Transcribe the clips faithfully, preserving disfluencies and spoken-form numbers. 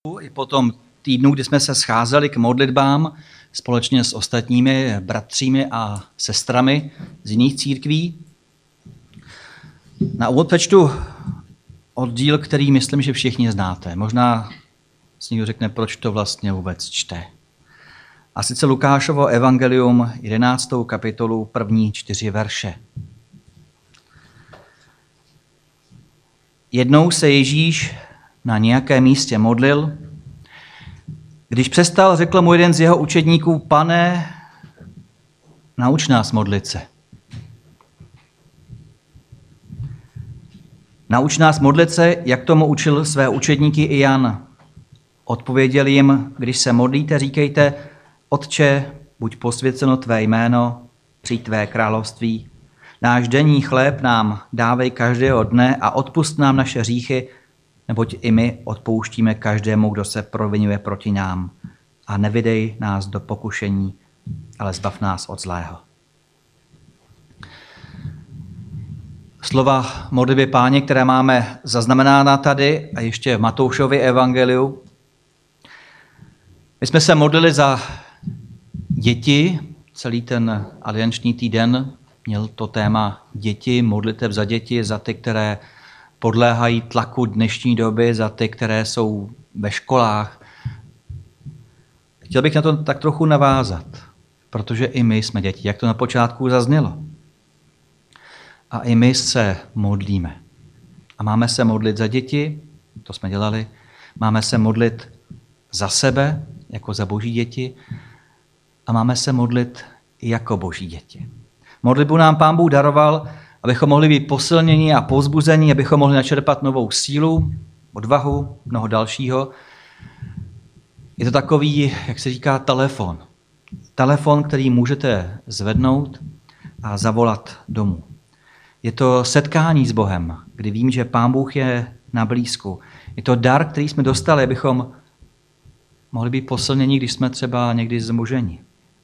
I po tom týdnu, kdy jsme se scházeli k modlitbám společně s ostatními bratřími a sestrami z jiných církví. Na úvod přečtu oddíl, který myslím, že všichni znáte. Možná si někdo řekne, proč to vlastně vůbec čte. A sice Lukášovo evangelium, jedenáctou kapitolu, první čtyři verše. Jednou se Ježíš na nějakém místě modlil. Když přestal, řekl mu jeden z jeho učedníků: Pane, nauč nás modlit se. Nauč nás modlit se, jak tomu učil své učedníky i Jan. Odpověděl jim: Když se modlíte, říkejte: Otče, buď posvěceno tvé jméno, přijď tvé království. Náš denní chléb nám dávej každého dne a odpusť nám naše hříchy, neboť i my odpouštíme každému, kdo se provinuje proti nám. A nevydej nás do pokušení, ale zbav nás od zlého. Slova modlitby Páně, které máme zaznamenána tady a ještě v Matoušově evangeliu. My jsme se modlili za děti, celý ten alianční týden měl to téma děti, modlitev za děti, za ty, které podléhají tlaku dnešní doby, za ty, které jsou ve školách. Chtěl bych na to tak trochu navázat, protože i my jsme děti, jak to na počátku zaznělo. A i my se modlíme. A máme se modlit za děti, to jsme dělali, máme se modlit za sebe, jako za boží děti, a máme se modlit jako boží děti. Modlitbu nám Pán Bůh daroval, abychom mohli být posilněni a povzbuzení, abychom mohli načerpat novou sílu, odvahu, mnoho dalšího. Je to takový, jak se říká, telefon. Telefon, který můžete zvednout a zavolat domů. Je to setkání s Bohem, kdy vím, že Pán Bůh je na blízku. Je to dar, který jsme dostali, abychom mohli být posilněni, když jsme třeba někdy zmuženi.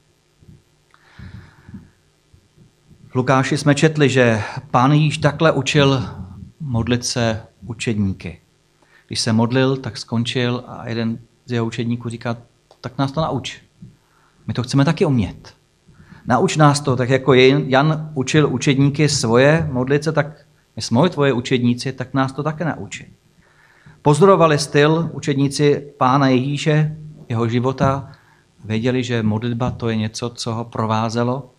V Lukáši jsme četli, že Pán Ježíš takhle učil modlit se učedníky. Když se modlil, tak skončil a jeden z jeho učedníků říká: tak nás to nauč. My to chceme taky umět. Nauč nás to, tak jako Jan učil učedníky svoje modlit se, tak my jsme tvoje učedníci, tak nás to také nauči. Pozorovali styl učedníci Pána Ježíše, jeho života, věděli, že modlitba to je něco, co ho provázelo.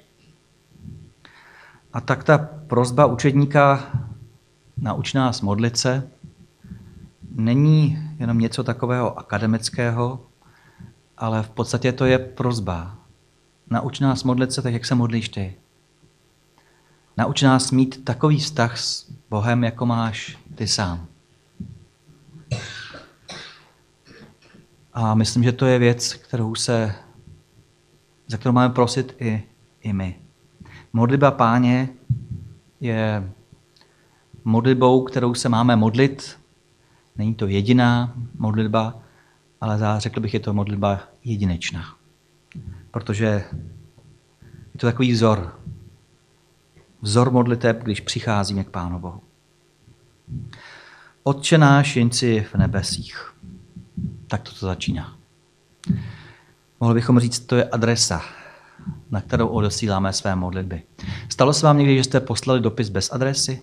A tak ta prosba učedníka nauč nás modlit se není jenom něco takového akademického, ale v podstatě to je prosba. Nauč nás modlit se tak, jak se modlíš ty. Nauč nás mít takový vztah s Bohem, jako máš ty sám. A myslím, že to je věc, kterou se, za kterou máme prosit i, i my. Modlitba Páně je modlitbou, kterou se máme modlit. Není to jediná modlitba, ale řekl bych, je to modlitba jedinečná. Protože je to takový vzor. Vzor modliteb, když přicházíme k Pánu Bohu. Otče náš, jenž jsi v nebesích. Tak to začíná. Mohli bychom říct, to je adresa, na kterou odesíláme své modlitby. Stalo se vám někdy, že jste poslali dopis bez adresy?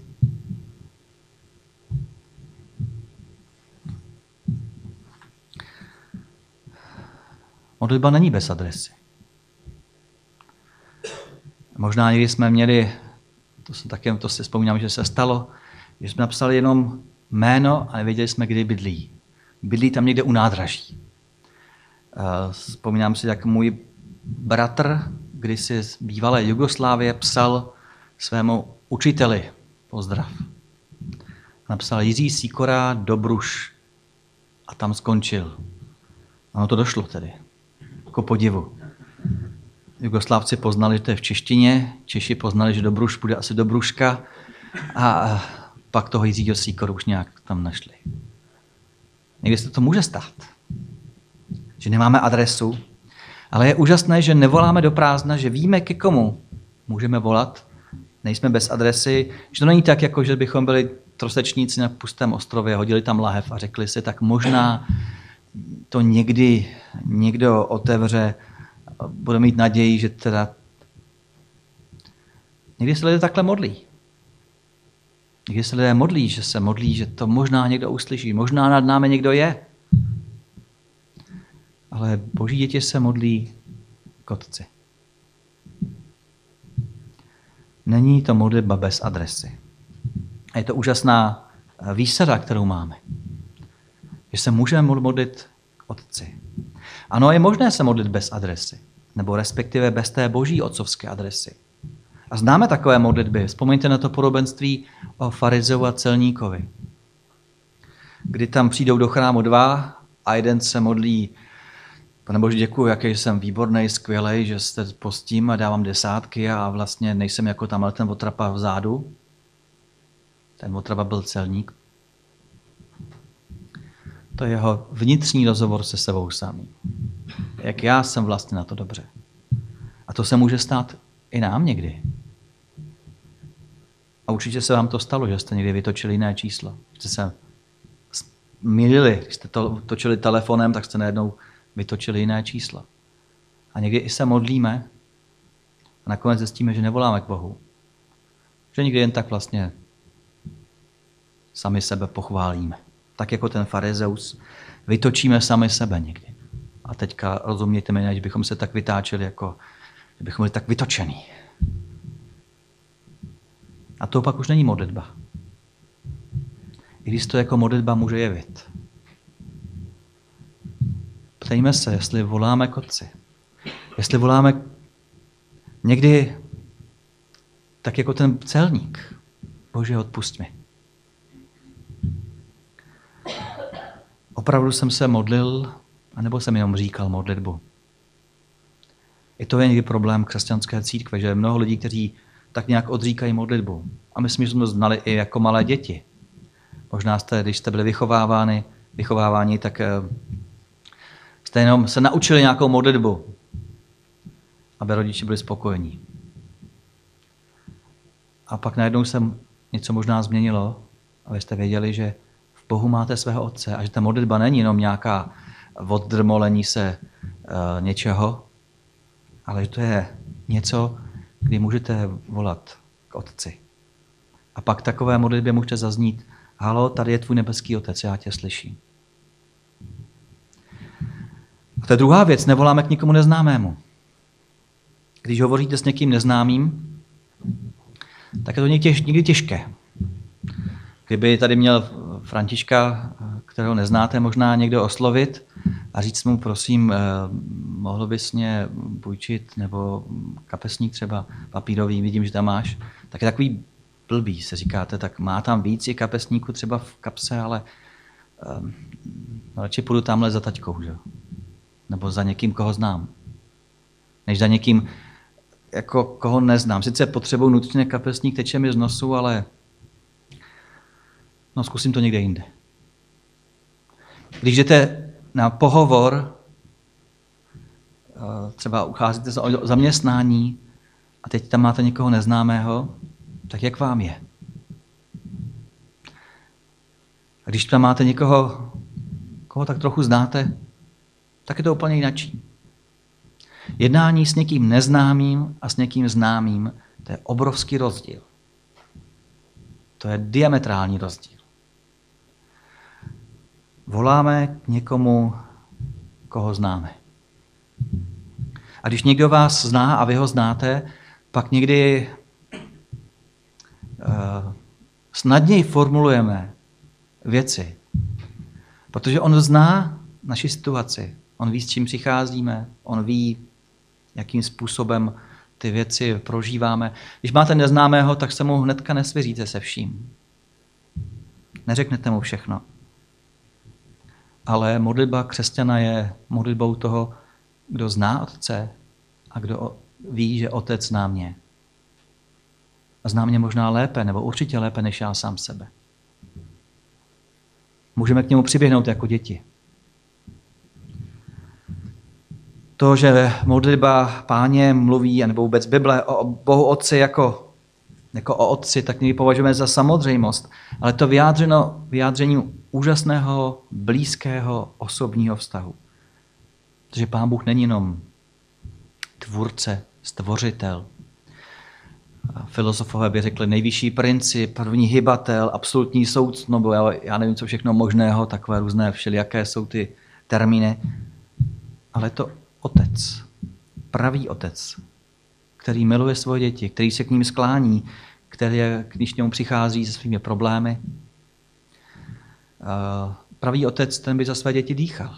Modlitba není bez adresy. Možná někdy jsme měli, to, jsem taky, to si vzpomínám, že se stalo, že jsme napsali jenom jméno a nevěděli jsme, kdy bydlí. Bydlí tam někde u nádraží. Vzpomínám si, jak můj bratr kdysi z bývalé Jugoslávie psal svému učiteli pozdrav. Napsal Jiří Sýkora Dobruš a tam skončil. Ano, to došlo tedy. Jako podivu. Jugoslávci poznali, že to je v češtině, Češi poznali, že Dobruš bude asi Dobruška a pak toho Jiřího Sýkoru už nějak tam našli. Někdy se to může stát, že nemáme adresu, ale je úžasné, že nevoláme do prázdna, že víme, ke komu můžeme volat, nejsme bez adresy, že to není tak, jako že bychom byli trosečníci na pustém ostrově, hodili tam lahev a řekli si, tak možná to někdy někdo otevře, bude mít naději, že teda někdy se lidé takhle modlí. Někdy se lidé modlí, že se modlí, že to možná někdo uslyší, možná nad námi někdo je. Ale Boží děti se modlí k Otci. Není to modlitba bez adresy. A je to úžasná výsada, kterou máme. Že se můžeme modlit k Otci. Ano, je možné se modlit bez adresy, nebo respektive bez té boží otcovské adresy. A známe takové modlitby. Vzpomeňte na to podobenství o farizeu a celníkovi. Kdy tam přijdou do chrámu dva a jeden se modlí: Pane Bože, děkuji, jaký jsem výborný, skvělej, že jste postím a dávám desátky a vlastně nejsem jako tamhle ten otrapa vzadu. Ten otrapa byl celník. To je jeho vnitřní rozhovor se sebou samým. Jak já jsem vlastně na to dobře. A to se může stát i nám někdy. A určitě se vám to stalo, že jste někdy vytočili jiné číslo. Jste se mýlili, když jste to točili telefonem, tak jste najednou vytočili jiné číslo. A někdy i se modlíme a nakonec zjistíme, že nevoláme k Bohu. Že někdy jen tak vlastně sami sebe pochválíme. Tak jako ten farizeus, vytočíme sami sebe někdy. A teďka rozumějte mi, než bychom se tak vytáčeli, jako bychom byli tak vytočený. A to pak už není modlitba. I když to jako modlitba může jevit. Ptejme se, jestli voláme k Otci. Jestli voláme někdy tak jako ten celník. Bože, odpusť mi. Opravdu jsem se modlil, anebo jsem jenom říkal modlitbu. I to je někdy problém křesťanské církve, že je mnoho lidí, kteří tak nějak odříkají modlitbu. A myslím, že jsme to znali i jako malé děti. Možná jste, když jste byli vychováváni, vychováváni, tak jste jenom se naučili nějakou modlitbu, aby rodiče byli spokojení. A pak najednou se něco možná změnilo a vy jste věděli, že v Bohu máte svého Otce a že ta modlitba není jenom nějaká oddrmolení se uh, něčeho, ale že to je něco, kdy můžete volat k Otci. A pak takové modlitbě můžete zaznít: Halo, tady je tvůj nebeský Otec, já tě slyším. A to je druhá věc, nevoláme k nikomu neznámému. Když hovoříte s někým neznámým, tak je to někdy, těž, někdy těžké. Kdyby tady měl Františka, kterého neznáte, možná někdo oslovit a říct mu: prosím, mohl bys mě půjčit, nebo kapesník třeba papírový, vidím, že tam máš. Tak je takový blbý, se říkáte, tak má tam víc i kapesníků třeba v kapse, ale um, radši půjdu tamhle za taťkou, že? Nebo za někým, koho znám. Než za někým, jako koho neznám. Sice potřebuji nutně kapesník, teče mi z nosu, ale no, zkusím to někde jinde. Když jdete na pohovor, třeba ucházíte se o zaměstnání a teď tam máte někoho neznámého, tak jak vám je? A když tam máte někoho, koho tak trochu znáte, tak je to úplně jinačí. Jednání s někým neznámým a s někým známým, to je obrovský rozdíl. To je diametrální rozdíl. Voláme k někomu, koho známe. A když někdo vás zná a vy ho znáte, pak někdy uh, snadněji formulujeme věci. Protože on zná naši situaci. On ví, s čím přicházíme. On ví, jakým způsobem ty věci prožíváme. Když máte neznámého, tak se mu hnedka nesvěříte se vším. Neřeknete mu všechno. Ale modlitba křesťana je modlitbou toho, kdo zná Otce a kdo ví, že Otec zná mě. A zná mě možná lépe, nebo určitě lépe, než já sám sebe. Můžeme k němu přiběhnout jako děti. To, že modlitba Páně mluví, nebo vůbec Bible o Bohu Otci jako jako o otci, tak někdy považujeme za samozřejmost, ale to vyjádřeno vyjádření úžasného, blízkého, osobního vztahu. Protože Pán Bůh není jenom tvůrce, stvořitel. Filozofové by řekli nejvyšší princip, první hybatel, absolutní soudce, nebo já nevím, co všechno možného, takové různé všelijaké jsou ty termíny. Ale to otec, pravý otec, který miluje svoje děti, který se k ním sklání, který, když k němu přichází se svými problémy. Pravý otec, ten by za své děti dýchal.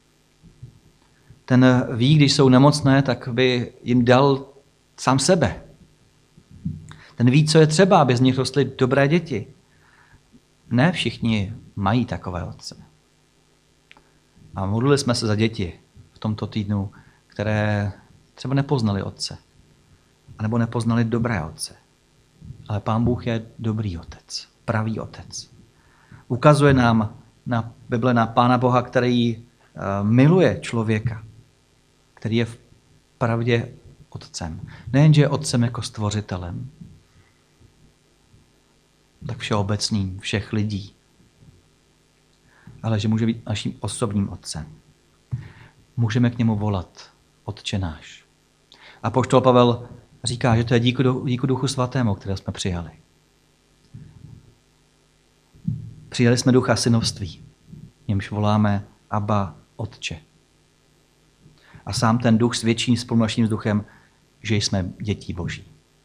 Ten ví, když jsou nemocné, tak by jim dal sám sebe. Ten ví, co je třeba, aby z nich rostly dobré děti. Ne všichni mají takové otce. A modlili jsme se za děti v tomto týdnu, které třeba nepoznali otce, anebo nepoznali dobré otce. Ale Pán Bůh je dobrý otec, pravý otec. Ukazuje nám na Bible na Pána Boha, který miluje člověka, který je v pravdě otcem. Nejenže je otcem jako stvořitelem, tak všeobecným, všech lidí, ale že může být naším osobním otcem. Můžeme k němu volat Otče náš. Apoštol Pavel říká, že to je díky, díky Duchu Svatému, které jsme přijali. Přijali jsme ducha synovství, němž voláme Abba, Otče. A sám ten duch svědčí spolu naším duchem, že jsme dětí Boží.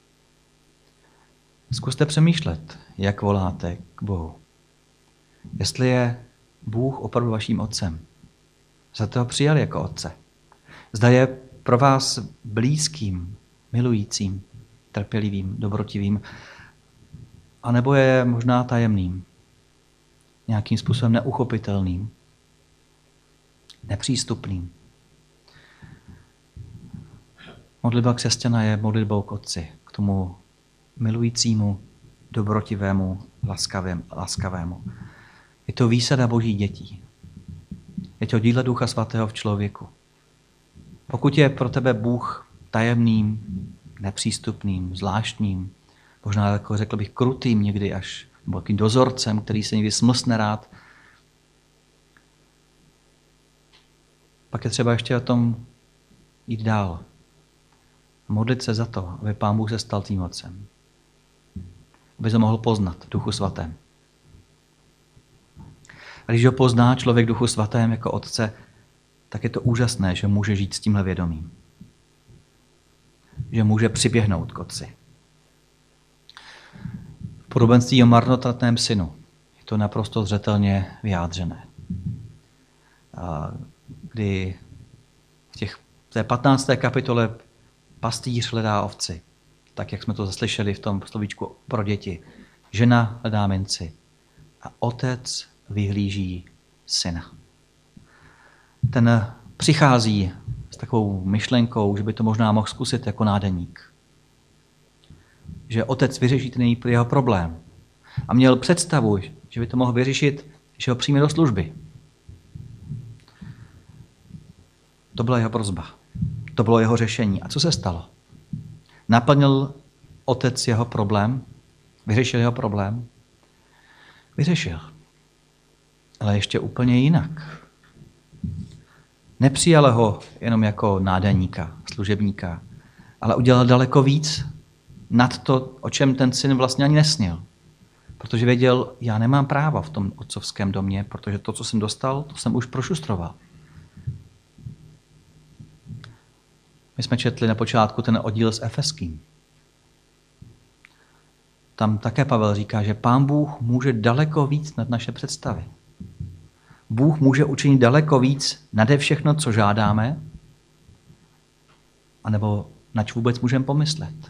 Zkuste přemýšlet, jak voláte k Bohu. Jestli je Bůh opravdu vaším otcem. Jste ho přijali jako otce. Zda je pro vás blízkým, milujícím, trpělivým, dobrotivým, anebo je možná tajemným, nějakým způsobem neuchopitelným, nepřístupným. Modlitba křesťana je modlitbou k Otci, k tomu milujícímu, dobrotivému, laskavému. laskavému. Je to výsada Boží dětí. Je to dílo Ducha Svatého v člověku. Pokud je pro tebe Bůh tajemným, nepřístupným, zvláštním, možná jako řekl bych krutým někdy až, nebo takým dozorcem, který se někdy smlsne rád, pak je třeba ještě o tom jít dál. Modlit se za to, aby Pán Bůh se stal tím otcem. Aby se mohl poznat v Duchu Svatém. A když ho pozná člověk Duchu Svatém jako otce, tak je to úžasné, že může žít s tímhle vědomím. Že může přiběhnout k otci. V podobenství o marnotratném synu je to naprosto zřetelně vyjádřené. Kdy v těch, v té patnácté kapitole pastýř hledá ovci, tak jak jsme to zaslyšeli v tom slovíčku pro děti. Žena hledá minci a otec vyhlíží syna. Ten přichází s takovou myšlenkou, že by to možná mohl zkusit jako nádeník. Že otec vyřeší ten jeho problém. A měl představu, že by to mohl vyřešit, že ho přijme do služby. To byla jeho prosba. To bylo jeho řešení. A co se stalo? Naplnil otec jeho problém? Vyřešil jeho problém? Vyřešil. Ale ještě úplně jinak. Nepřijal ho jenom jako nádeníka, služebníka, ale udělal daleko víc nad to, o čem ten syn vlastně ani nesnil. Protože věděl, já nemám práva v tom otcovském domě, protože to, co jsem dostal, to jsem už prošustroval. My jsme četli na počátku ten oddíl s Efeským. Tam také Pavel říká, že Pán Bůh může daleko víc nad naše představy. Bůh může učinit daleko víc nade všechno, co žádáme, anebo nač vůbec můžeme pomyslet.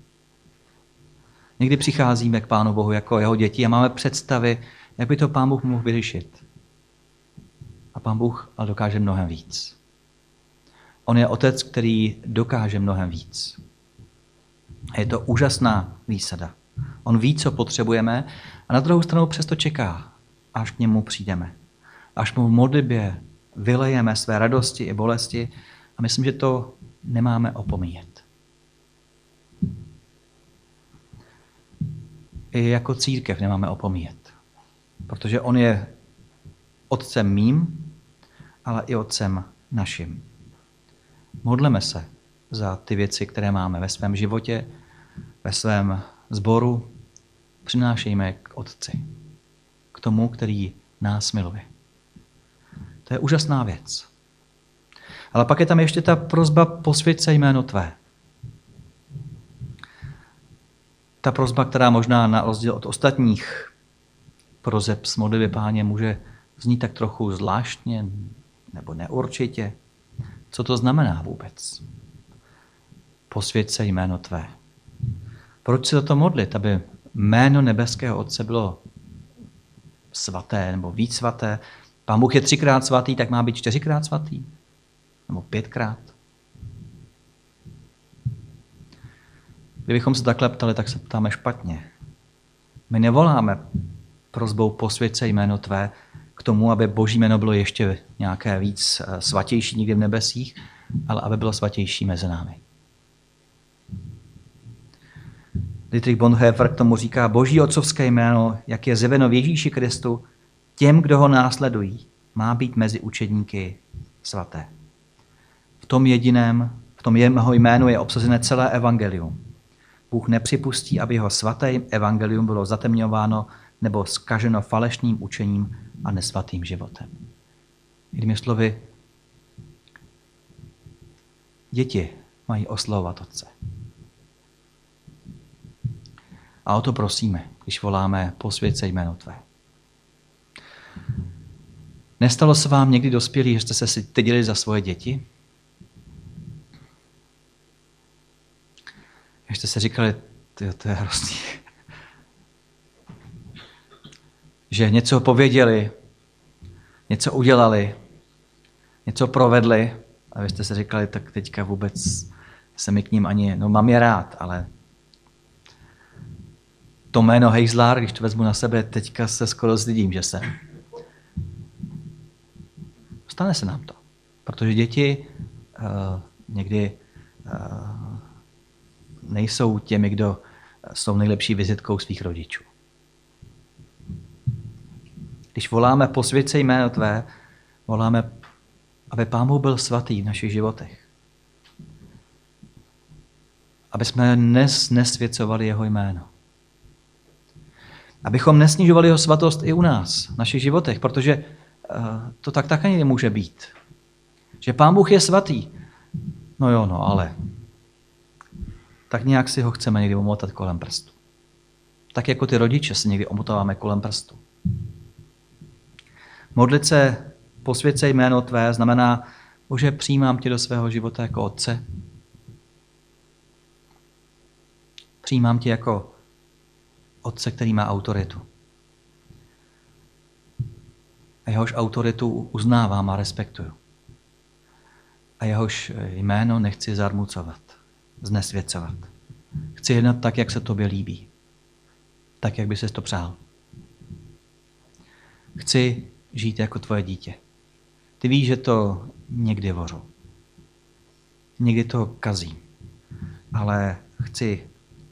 Někdy přicházíme k Pánu Bohu jako jeho děti a máme představy, jak by to Pán Bůh mohl vyřešit. A Pán Bůh ale dokáže mnohem víc. On je otec, který dokáže mnohem víc. A je to úžasná výsada. On ví, co potřebujeme a na druhou stranu přesto čeká, až k němu přijdeme. Až mu v modlitbě vylejeme své radosti i bolesti a myslím, že to nemáme opomíjet. i jako církev nemáme opomíjet. Protože on je otcem mým, ale i otcem našim. Modleme se za ty věci, které máme ve svém životě, ve svém sboru. Přinášejme k Otci, k tomu, který nás miluje. To je úžasná věc. Ale pak je tam ještě ta prosba posvěť se jméno tvé. Ta prosba, která možná na rozdíl od ostatních prozeb z modlitby Páně může znít tak trochu zvláštně nebo neurčitě. Co to znamená vůbec? Posvěť se jméno tvé. Proč se to modlit, aby jméno nebeského Otce bylo svaté nebo víc svaté? Pán Bůh je třikrát svatý, tak má být čtyřikrát svatý? Nebo pětkrát? Kdybychom se takhle ptali, tak se ptáme špatně. My nevoláme prosbou posvěť se jméno tvé k tomu, aby Boží jméno bylo ještě nějaké víc svatější někde v nebesích, ale aby bylo svatější mezi námi. Dietrich Bonhoeffer k tomu říká, Boží otcovské jméno, jak je zjeveno v Ježíši Kristu, těm, kdo ho následují, má být mezi učedníky svaté. V tom jediném, v tom jeho jménu je obsazené celé evangelium. Bůh nepřipustí, aby jeho svaté evangelium bylo zatemňováno nebo zkaženo falešným učením a nesvatým životem. Jinými slovy, děti mají oslavovat Otce. A o to prosíme, když voláme posvěť se jméno tvé. Nestalo se vám někdy dospělí, že jste se styděli za svoje děti? Že jste se říkali, tyjo, to je hrozný. Že něco pověděli, něco udělali, něco provedli a vy jste se říkali, tak teďka vůbec se mi k ním ani, no mám je rád, ale to jméno Hejzlár, když to vezmu na sebe, teďka se skoro zdydím, že jsem. Stane se nám to, protože děti uh, někdy uh, nejsou těmi, kdo jsou nejlepší vizitkou svých rodičů. Když voláme posvěť se jméno tvé, voláme, aby Pán Bůh byl svatý v našich životech. Aby jsme dnes nesvěcovali jeho jméno. Abychom nesnižovali jeho svatost i u nás, v našich životech, protože uh, to tak také nemůže být. Že Pán Bůh je svatý. No jo, no ale tak nějak si ho chceme někdy omotat kolem prstu. Tak jako ty rodiče si někdy omotáváme kolem prstu. Modlit se, posvěť se jméno tvé, znamená, Bože, přijímám tě do svého života jako Otce. Přijímám tě jako Otce, který má autoritu. A jehož autoritu uznávám a respektuju. A jehož jméno nechci zarmucovat, znesvěcovat. Chci jednat tak, jak se tobě líbí. Tak, jak by ses to přál. Chci žít jako tvoje dítě. Ty víš, že to někdy vořu. Někdy to kazím. Ale chci,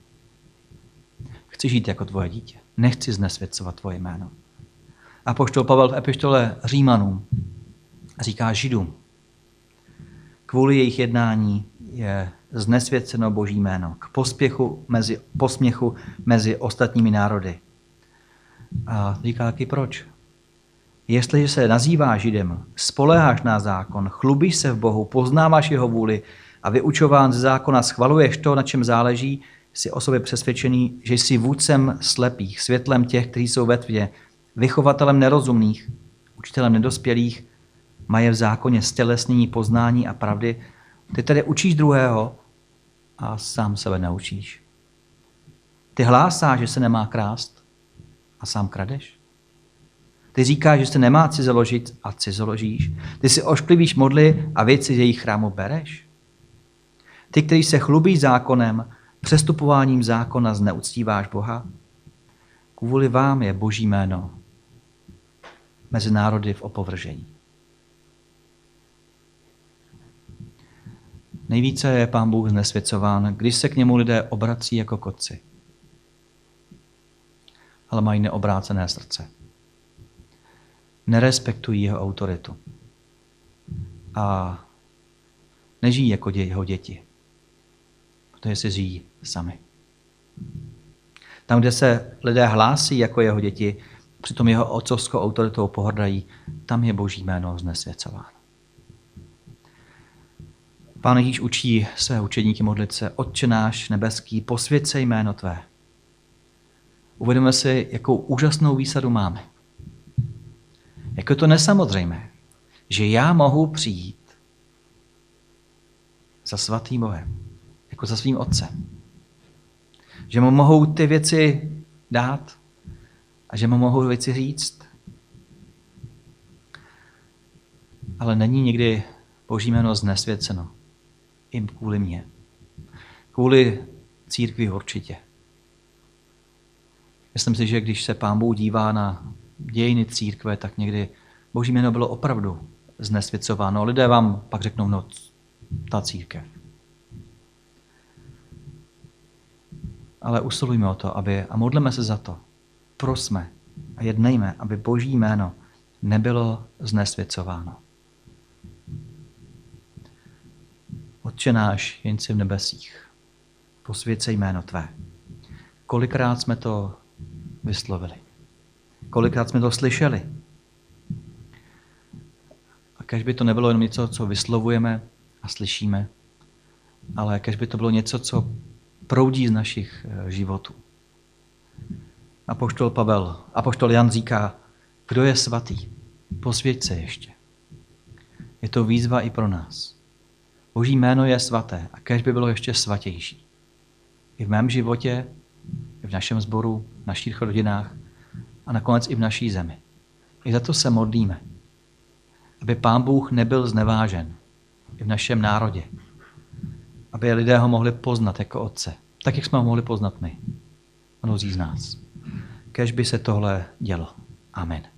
chci žít jako tvoje dítě. Nechci znesvěcovat tvoje jméno. Apoštol Pavel v epištole Římanům říká Židům, kvůli jejich jednání je znesvěceno Boží jméno k pospěchu mezi, posměchu mezi ostatními národy. A říká taky proč. Jestliže se nazýváš Židem, spoléháš na zákon, chlubíš se v Bohu, poznáváš jeho vůli a vyučován ze zákona schvaluješ to, na čem záleží, jsi o sobě přesvědčený, že jsi vůdcem slepých, světlem těch, kteří jsou ve tmě, vychovatelem nerozumných, učitelem nedospělých, mají v zákoně stělesnění poznání a pravdy. Ty tedy učíš druhého a sám sebe naučíš. Ty hlásáš, že se nemá krást a sám kradeš. Ty říkáš, že se nemá cizoložit a cizoložíš. Ty si ošklivíš modly a věci z jejich chrámu bereš. Ty, který se chlubí zákonem, přestupováním zákona zneuctíváš Boha. Kvůli vám je Boží jméno mezi národy v opovržení. Nejvíce je Pán Bůh znesvěcován, když se k němu lidé obrací jako k Otci. ale mají neobrácené srdce. Nerespektují jeho autoritu. A nežijí jako dě, jeho děti. Protože si žijí sami. Tam, kde se lidé hlásí jako jeho děti, přitom jeho otcovskou autoritou pohrdají, tam je Boží jméno znesvěcováno. Pán Ježíš učí své učedníky modlit se: Otče náš nebeský, posvěť se jméno tvé. Uvědomíme si, jakou úžasnou výsadu máme. Jak je to nesamozřejmé, že já mohu přijít za svatým Bohem, jako za svým otcem. Že mu mohou ty věci dát a že mu mohou věci říct. Ale není nikdy Boží jméno znesvěceno. I kvůli mně. Kvůli církvi určitě. Myslím si, že když se Pán Bůh dívá na dějiny církve, tak někdy Boží jméno bylo opravdu znesvěcováno. Lidé vám pak řeknou, no, ta církev. Ale usilujme o to, aby, a modleme se za to, prosme a jednejme, aby Boží jméno nebylo znesvěcováno. Otče náš, jen jsi v nebesích, posvěť se jméno tvé. Kolikrát jsme to vyslovili? Kolikrát jsme to slyšeli? A kež by to nebylo jenom něco, co vyslovujeme a slyšíme, ale kež by to bylo něco, co proudí z našich životů. Apoštol Pavel, apoštol Jan říká, kdo je svatý, posvěť se ještě. Je to výzva i pro nás. Boží jméno je svaté a kéž by bylo ještě svatější. I v mém životě, i v našem sboru, v našich rodinách a nakonec i v naší zemi. I za to se modlíme, aby Pán Bůh nebyl znevážen i v našem národě. Aby lidé ho mohli poznat jako Otce, tak jak jsme ho mohli poznat my, mnozí z nás. Kéž by se tohle dělo. Amen.